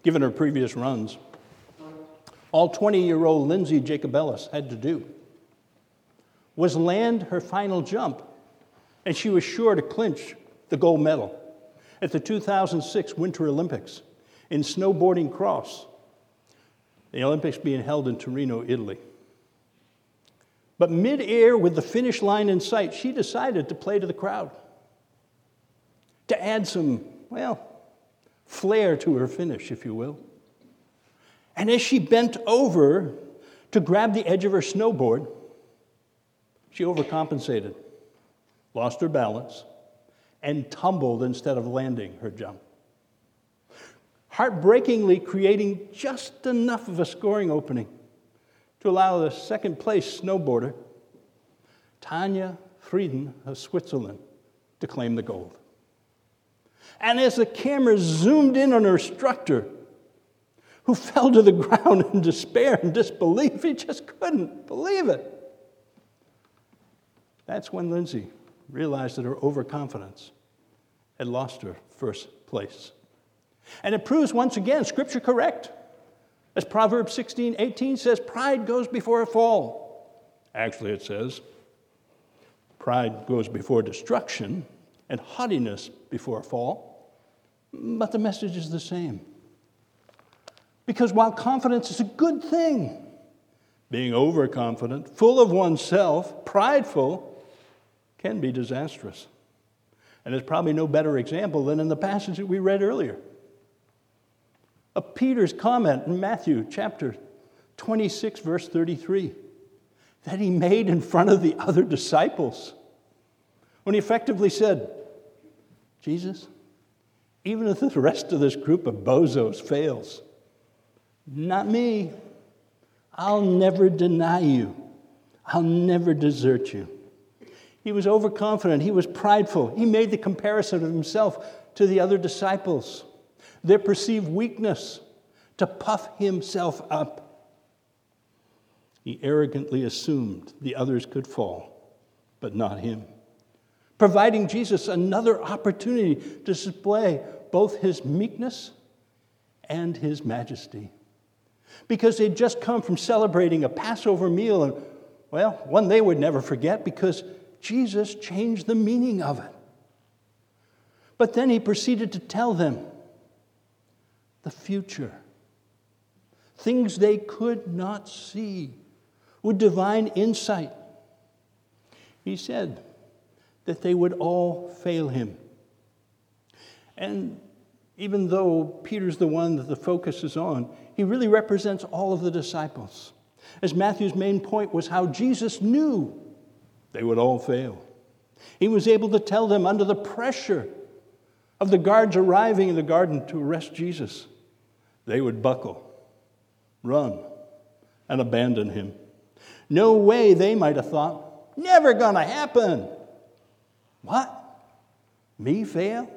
given her previous runs. All 20-year-old Lindsay Jacobellis had to do was land her final jump, and she was sure to clinch the gold medal at the 2006 Winter Olympics in snowboarding cross, the Olympics being held in Torino, Italy. But mid-air, with the finish line in sight, she decided to play to the crowd, to add some, flair to her finish, if you will. And as she bent over to grab the edge of her snowboard, she overcompensated, lost her balance, and tumbled instead of landing her jump, heartbreakingly creating just enough of a scoring opening to allow the second-place snowboarder, Tanja Frieden of Switzerland, to claim the gold. And as the camera zoomed in on her instructor, who fell to the ground in despair and disbelief, he just couldn't believe it. That's when Lindsay realized that her overconfidence had lost her first place. And it proves once again, Scripture correct. As Proverbs 16:18 says, pride goes before a fall. Actually, it says, pride goes before destruction and haughtiness before a fall. But the message is the same. Because while confidence is a good thing, being overconfident, full of oneself, prideful, can be disastrous. And there's probably no better example than in the passage that we read earlier, of Peter's comment in Matthew chapter 26, verse 33, that he made in front of the other disciples, when he effectively said, Jesus, even if the rest of this group of bozos fails, not me. I'll never deny you. I'll never desert you. He was overconfident. He was prideful. He made the comparison of himself to the other disciples, their perceived weakness, to puff himself up. He arrogantly assumed the others could fall, but not him, providing Jesus another opportunity to display both his meekness and his majesty. Because they'd just come from celebrating a Passover meal, and, one they would never forget because Jesus changed the meaning of it. But then he proceeded to tell them the future, things they could not see with divine insight. He said that they would all fail him. And even though Peter's the one that the focus is on, he really represents all of the disciples. As Matthew's main point was how Jesus knew they would all fail. He was able to tell them under the pressure of the guards arriving in the garden to arrest Jesus, they would buckle, run, and abandon him. No way, they might have thought, never gonna happen. What? Me fail?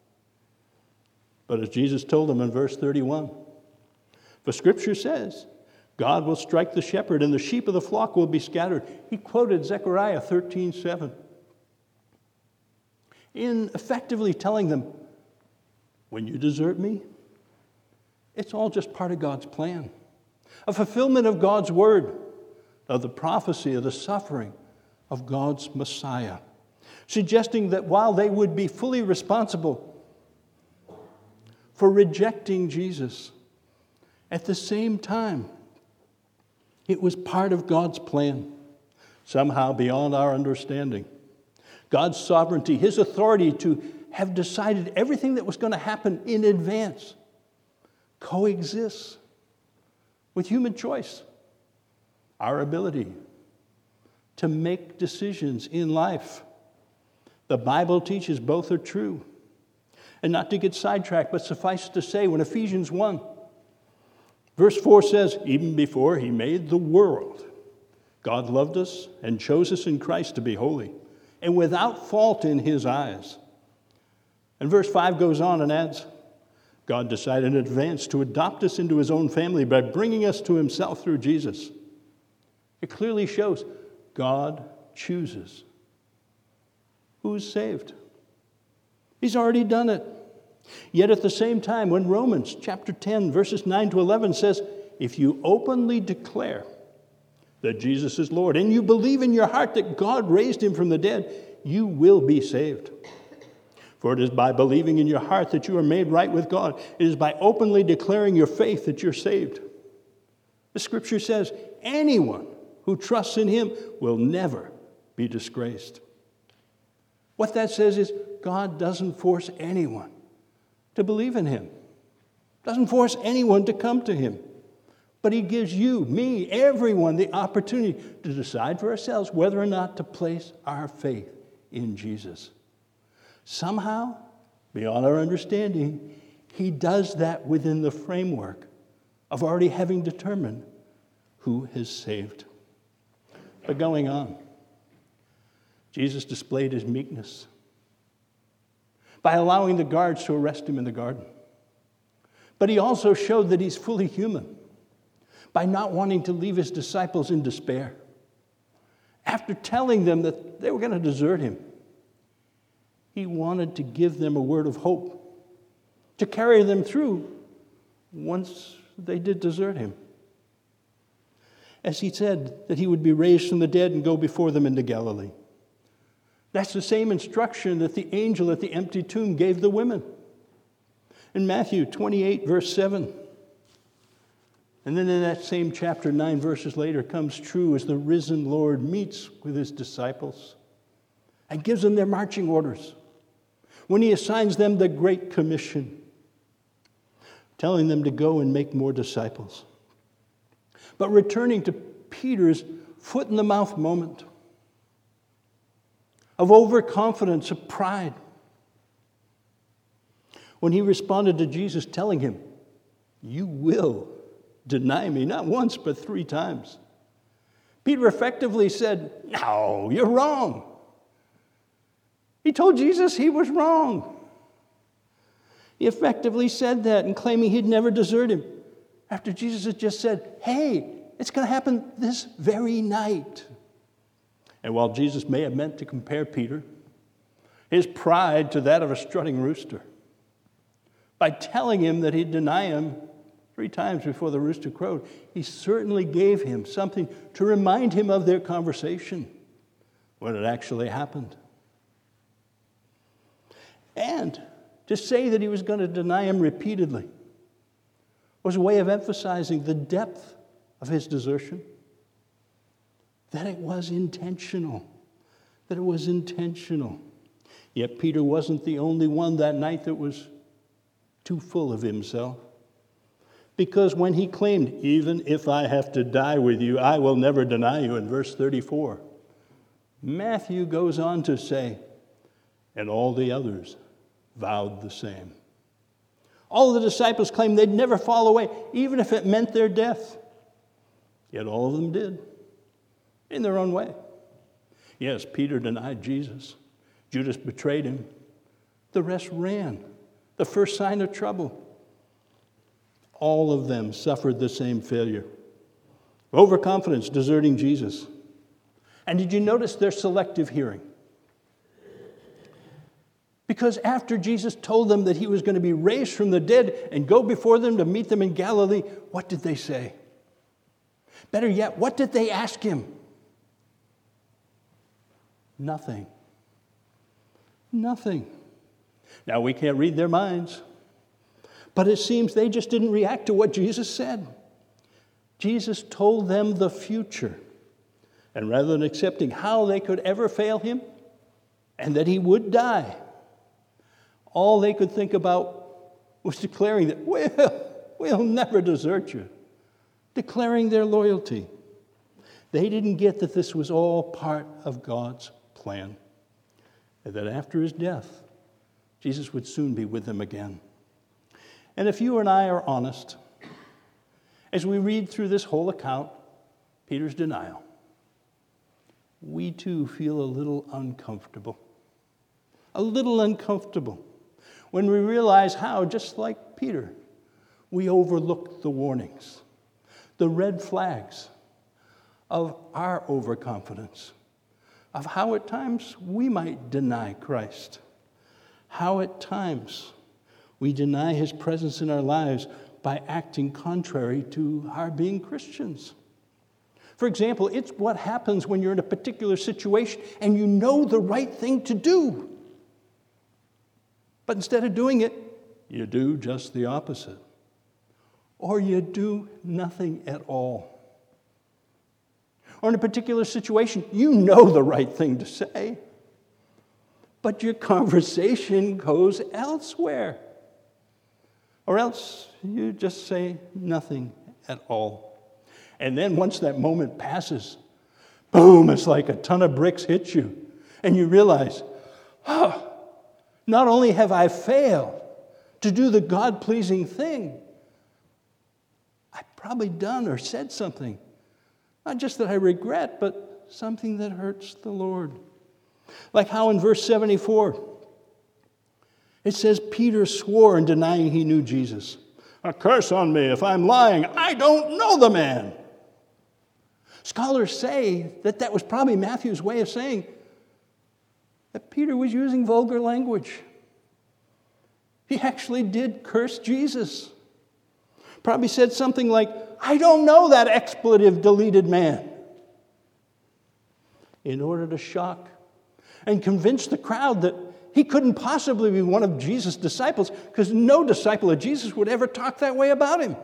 But as Jesus told them in verse 31, for Scripture says, God will strike the shepherd and the sheep of the flock will be scattered. He quoted Zechariah 13:7 in effectively telling them, when you desert me, it's all just part of God's plan, a fulfillment of God's word, of the prophecy of the suffering of God's Messiah, suggesting that while they would be fully responsible for rejecting Jesus, at the same time, it was part of God's plan, somehow beyond our understanding. God's sovereignty, his authority to have decided everything that was going to happen in advance, coexists with human choice, our ability to make decisions in life. The Bible teaches both are true. And not to get sidetracked, but suffice to say, when Ephesians 1, verse 4 says, even before he made the world, God loved us and chose us in Christ to be holy and without fault in his eyes. And verse 5 goes on and adds, God decided in advance to adopt us into his own family by bringing us to himself through Jesus. It clearly shows God chooses who's saved. He's already done it. Yet at the same time, when Romans chapter 10, verses 9 to 11 says, if you openly declare that Jesus is Lord and you believe in your heart that God raised him from the dead, you will be saved. For it is by believing in your heart that you are made right with God. It is by openly declaring your faith that you're saved. The scripture says anyone who trusts in him will never be disgraced. What that says is God doesn't force anyone to believe in him. Doesn't force anyone to come to him. But he gives you, me, everyone the opportunity to decide for ourselves whether or not to place our faith in Jesus. Somehow, beyond our understanding, he does that within the framework of already having determined who is saved. But going on, Jesus displayed his meekness by allowing the guards to arrest him in the garden. But he also showed that he's fully human by not wanting to leave his disciples in despair. After telling them that they were going to desert him, he wanted to give them a word of hope to carry them through once they did desert him. As he said that he would be raised from the dead and go before them into Galilee. That's the same instruction that the angel at the empty tomb gave the women. In Matthew 28, verse 7. And then in that same chapter, 9 verses later, comes true as the risen Lord meets with his disciples and gives them their marching orders when he assigns them the Great Commission, telling them to go and make more disciples. But returning to Peter's foot-in-the-mouth moment of overconfidence, of pride, when he responded to Jesus telling him, you will deny me, not once, but 3 times. Peter effectively said, no, you're wrong. He told Jesus he was wrong. He effectively said that and claiming he'd never desert him after Jesus had just said, hey, it's going to happen this very night. And while Jesus may have meant to compare Peter, his pride to that of a strutting rooster, by telling him that he'd deny him 3 times before the rooster crowed, he certainly gave him something to remind him of their conversation when it actually happened. And to say that he was going to deny him repeatedly was a way of emphasizing the depth of his desertion, that it was intentional, Yet Peter wasn't the only one that night that was too full of himself. Because when he claimed, even if I have to die with you, I will never deny you, in verse 34, Matthew goes on to say, and all the others vowed the same. All the disciples claimed they'd never fall away, even if it meant their death. Yet all of them did, in their own way. Yes, Peter denied Jesus. Judas betrayed him. The rest ran. The first sign of trouble. All of them suffered the same failure. Overconfidence, deserting Jesus. And did you notice their selective hearing? Because after Jesus told them that he was going to be raised from the dead and go before them to meet them in Galilee, what did they say? Better yet, what did they ask him? Nothing. Now, we can't read their minds, but it seems they just didn't react to what Jesus said. Jesus told them the future, and rather than accepting how they could ever fail him and that he would die, all they could think about was declaring that, we'll never desert you, declaring their loyalty. They didn't get that this was all part of God's plan, and that after his death, Jesus would soon be with them again. And if you and I are honest, as we read through this whole account, Peter's denial, we too feel a little uncomfortable. When we realize how, just like Peter, we overlook the warnings, the red flags of our overconfidence, of how at times we might deny Christ, how at times We deny his presence in our lives by acting contrary to our being Christians. For example, it's what happens when you're in a particular situation and you know the right thing to do. But instead of doing it, you do just the opposite. Or you do nothing at all. Or in a particular situation, you know the right thing to say, but your conversation goes elsewhere. Or else you just say nothing at all. And then once that moment passes, boom, it's like a ton of bricks hit you. And you realize, not only have I failed to do the God-pleasing thing, I've probably done or said something, not just that I regret, but something that hurts the Lord. Like how in verse 74, it says Peter swore in denying he knew Jesus. "A curse on me if I'm lying. I don't know the man." Scholars say that that was probably Matthew's way of saying that Peter was using vulgar language. He actually did curse Jesus. Probably said something like, "I don't know that expletive-deleted man," in order to shock and convince the crowd that he couldn't possibly be one of Jesus' disciples, because no disciple of Jesus would ever talk that way about him.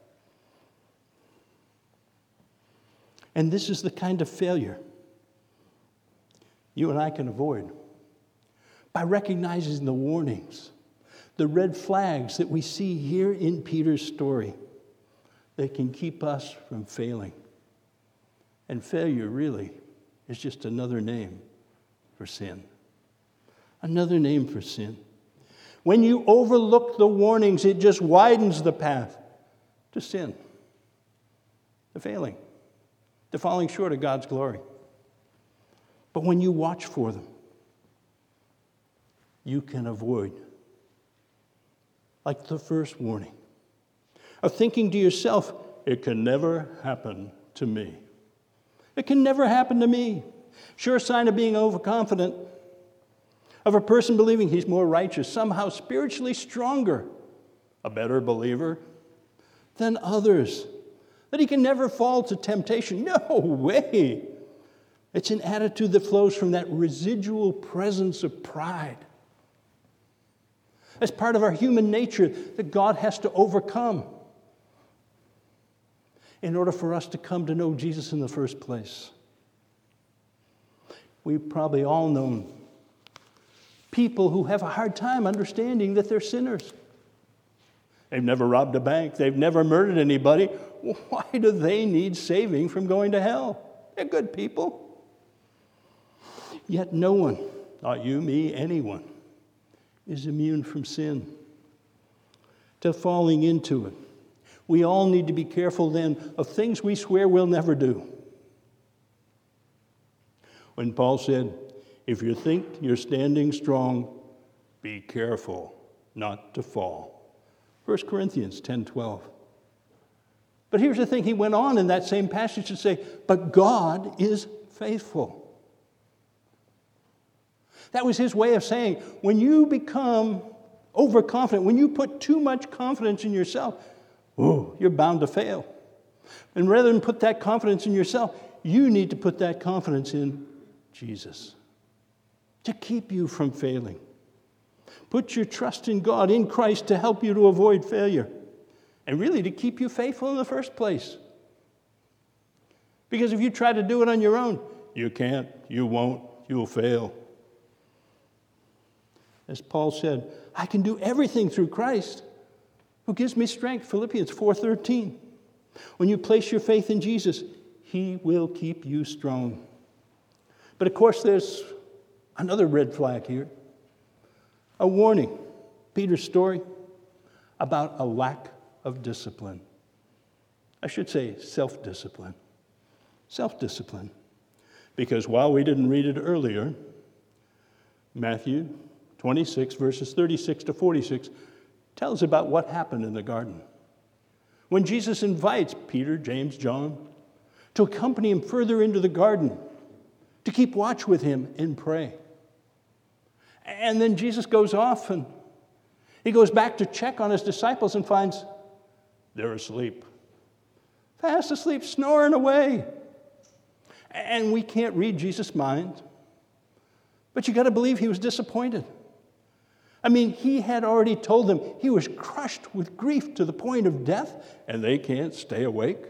And this is the kind of failure you and I can avoid by recognizing the warnings, the red flags that we see here in Peter's story that can keep us from failing. And failure really is just another name for sin. Another name for sin. When you overlook the warnings, it just widens the path to sin, to failing, to falling short of God's glory. But when you watch for them, you can avoid, like the first warning, of thinking to yourself, "It can never happen to me. It can never happen to me." Sure sign of being overconfident, of a person believing he's more righteous, somehow spiritually stronger, a better believer than others, that he can never fall to temptation. No way. It's an attitude that flows from that residual presence of pride. As part of our human nature that God has to overcome in order for us to come to know Jesus in the first place. We've probably all known people who have a hard time understanding that they're sinners. They've never robbed a bank. They've never murdered anybody. Why do they need saving from going to hell? They're good people. Yet no one, not you, me, anyone, is immune from sin, to falling into it. We all need to be careful then of things we swear we'll never do. When Paul said, "If you think you're standing strong, be careful not to fall." 1 Corinthians 10:12. But here's the thing, he went on in that same passage to say, "But God is faithful." That was his way of saying, when you become overconfident, when you put too much confidence in yourself, you're bound to fail. And rather than put that confidence in yourself, you need to put that confidence in Jesus to keep you from failing. Put your trust in God, in Christ, to help you to avoid failure and really to keep you faithful in the first place. Because if you try to do it on your own, you can't, you won't, you'll fail. As Paul said, "I can do everything through Christ who gives me strength," Philippians 4:13. When you place your faith in Jesus, he will keep you strong. But of course, there's another red flag here. A warning, Peter's story, about a lack of discipline. I should say self-discipline. Self-discipline. Because while we didn't read it earlier, Matthew 26, verses 36 to 46, tells about what happened in the garden. When Jesus invites Peter, James, John to accompany him further into the garden, to keep watch with him and pray. And then Jesus goes off and He goes back to check on his disciples and finds they're asleep. Fast asleep, snoring away. And we can't read Jesus' mind. But you got to believe he was disappointed. I mean, he had already told them he was crushed with grief to the point of death, and they can't stay awake.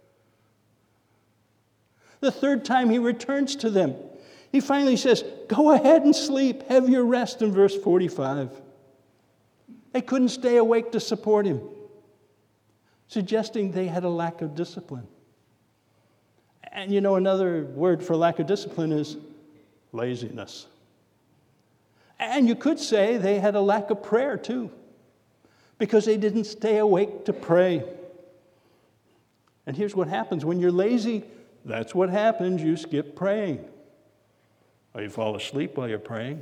The third time he returns to them, he finally says, go ahead and sleep, have your rest, in verse 45. They couldn't stay awake to support him, suggesting they had a lack of discipline. And you know, another word for lack of discipline is laziness. And you could say they had a lack of prayer too, because they didn't stay awake to pray. And here's what happens when you're lazy. That's what happens. You skip praying. Or you fall asleep while you're praying.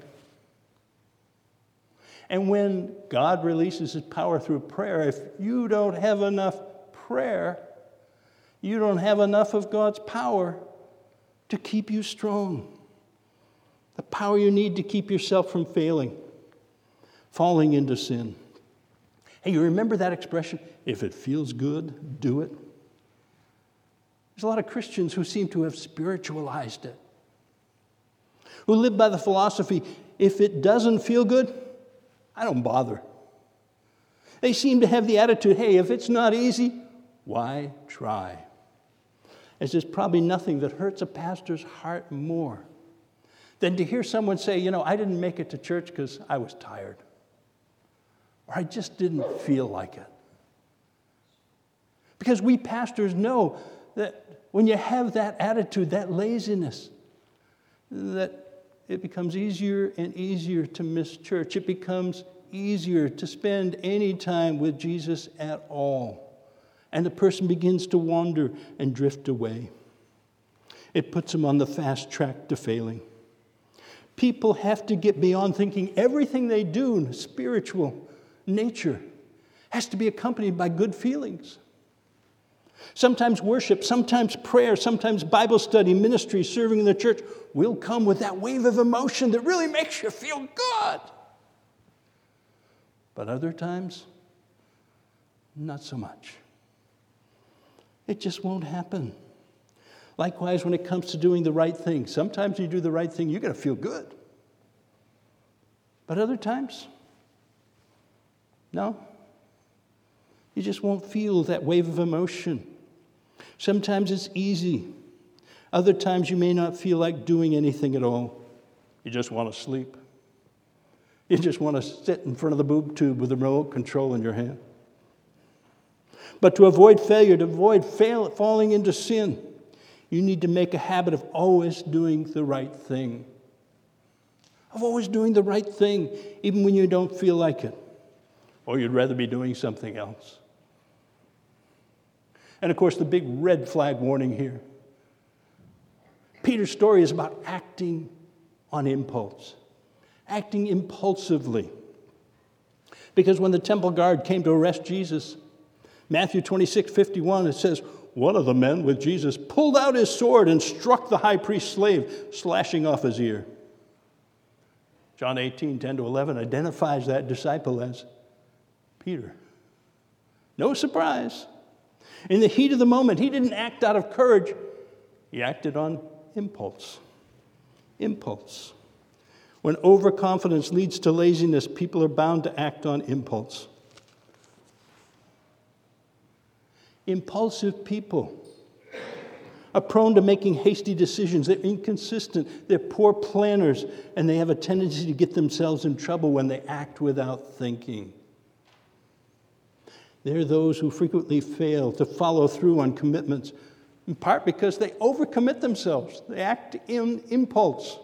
And when God releases his power through prayer, if you don't have enough prayer, you don't have enough of God's power to keep you strong. The power you need to keep yourself from falling into sin. Hey, you remember that expression? If it feels good, do it. There's a lot of Christians who seem to have spiritualized it, who live by the philosophy, if it doesn't feel good, I don't bother. They seem to have the attitude, hey, if it's not easy, why try? As there's probably nothing that hurts a pastor's heart more than to hear someone say, you know, I didn't make it to church because I was tired, or I just didn't feel like it. Because we pastors know that when you have that attitude, that laziness, that it becomes easier and easier to miss church. It becomes easier to spend any time with Jesus at all. And the person begins to wander and drift away. It puts them on the fast track to failing. People have to get beyond thinking everything they do in spiritual nature has to be accompanied by good feelings. Sometimes worship, sometimes prayer, sometimes Bible study, ministry, serving in the church will come with that wave of emotion that really makes you feel good. But other times, not so much. It just won't happen. Likewise, when it comes to doing the right thing, sometimes you do the right thing, you're going to feel good. But other times, no. You just won't feel that wave of emotion. Sometimes it's easy. Other times you may not feel like doing anything at all. You just want to sleep. You just want to sit in front of the boob tube with the remote control in your hand. But to avoid failure, to avoid falling into sin, you need to make a habit of always doing the right thing. Of always doing the right thing, even when you don't feel like it. Or you'd rather be doing something else. And of course, the big red flag warning here. Peter's story is about acting on impulse. Acting impulsively. Because when the temple guard came to arrest Jesus, Matthew 26:51, it says, one of the men with Jesus pulled out his sword and struck the high priest's slave, slashing off his ear. John 18:10-11 identifies that disciple as Peter. No surprise. In the heat of the moment, he didn't act out of courage. He acted on impulse. Impulse. When overconfidence leads to laziness, people are bound to act on impulse. Impulsive people are prone to making hasty decisions. They're inconsistent. They're poor planners, and they have a tendency to get themselves in trouble when they act without thinking. They're those who frequently fail to follow through on commitments, in part because they overcommit themselves. They act in impulse.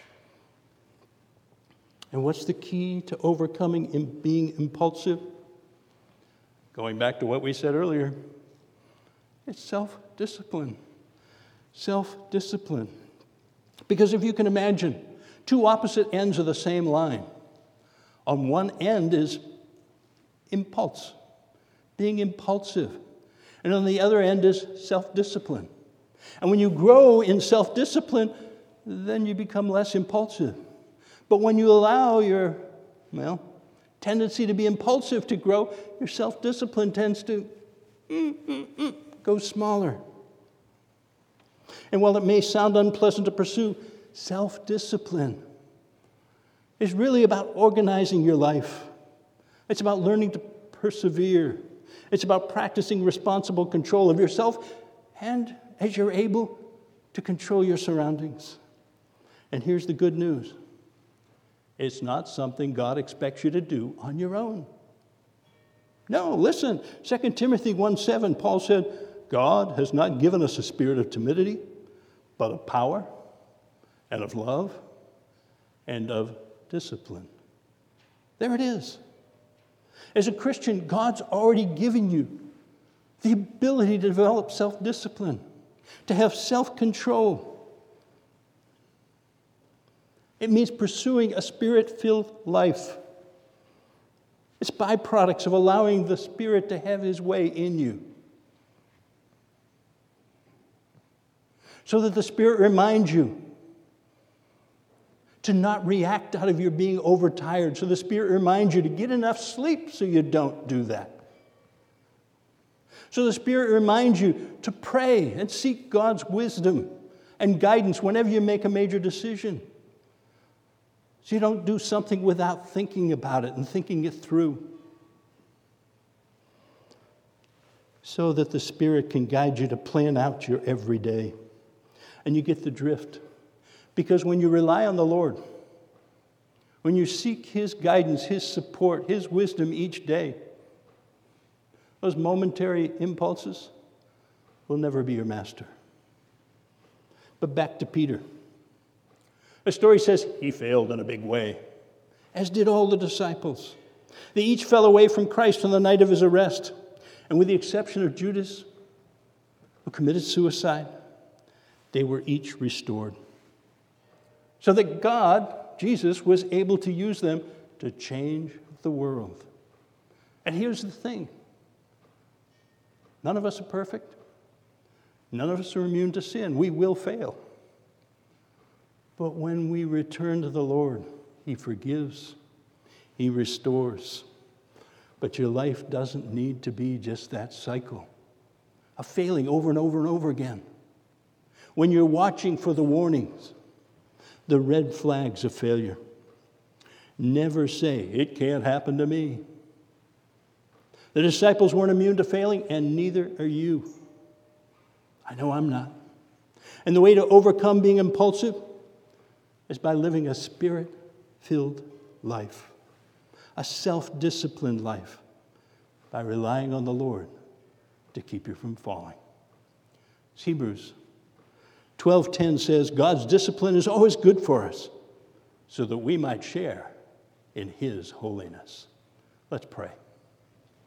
And what's the key to overcoming being impulsive? Going back to what we said earlier, it's self-discipline. Self-discipline. Because if you can imagine, two opposite ends of the same line. On one end is impulse, being impulsive. And on the other end is self-discipline. And when you grow in self-discipline, then you become less impulsive. But when you allow your, tendency to be impulsive to grow, your self-discipline tends to go smaller. And while it may sound unpleasant to pursue, self-discipline is really about organizing your life. It's about learning to persevere. It's about practicing responsible control of yourself and, as you're able, to control your surroundings. And here's the good news. It's not something God expects you to do on your own. No, listen, 2 Timothy 1:7, Paul said, God has not given us a spirit of timidity, but of power and of love and of discipline. There it is. As a Christian, God's already given you the ability to develop self-discipline, to have self-control. It means pursuing a spirit-filled life. It's byproducts of allowing the Spirit to have His way in you. So that the Spirit reminds you to not react out of your being overtired. So the Spirit reminds you to get enough sleep so you don't do that. So the Spirit reminds you to pray and seek God's wisdom and guidance whenever you make a major decision. So you don't do something without thinking about it and thinking it through. So that the Spirit can guide you to plan out your everyday. And you get the drift. Because when you rely on the Lord, when you seek His guidance, His support, His wisdom each day, those momentary impulses will never be your master. But back to Peter. The story says he failed in a big way, as did all the disciples. They each fell away from Christ on the night of His arrest. And with the exception of Judas, who committed suicide, they were each restored. So that God, Jesus, was able to use them to change the world. And here's the thing. None of us are perfect. None of us are immune to sin. We will fail. But when we return to the Lord, He forgives. He restores. But your life doesn't need to be just that cycle of failing over and over and over again. When you're watching for the warnings, the red flags of failure, never say, it can't happen to me. The disciples weren't immune to failing, and neither are you. I know I'm not. And the way to overcome being impulsive is by living a Spirit-filled life, a self-disciplined life, by relying on the Lord to keep you from falling. Hebrews 12:10 says, God's discipline is always good for us, so that we might share in His holiness. Let's pray.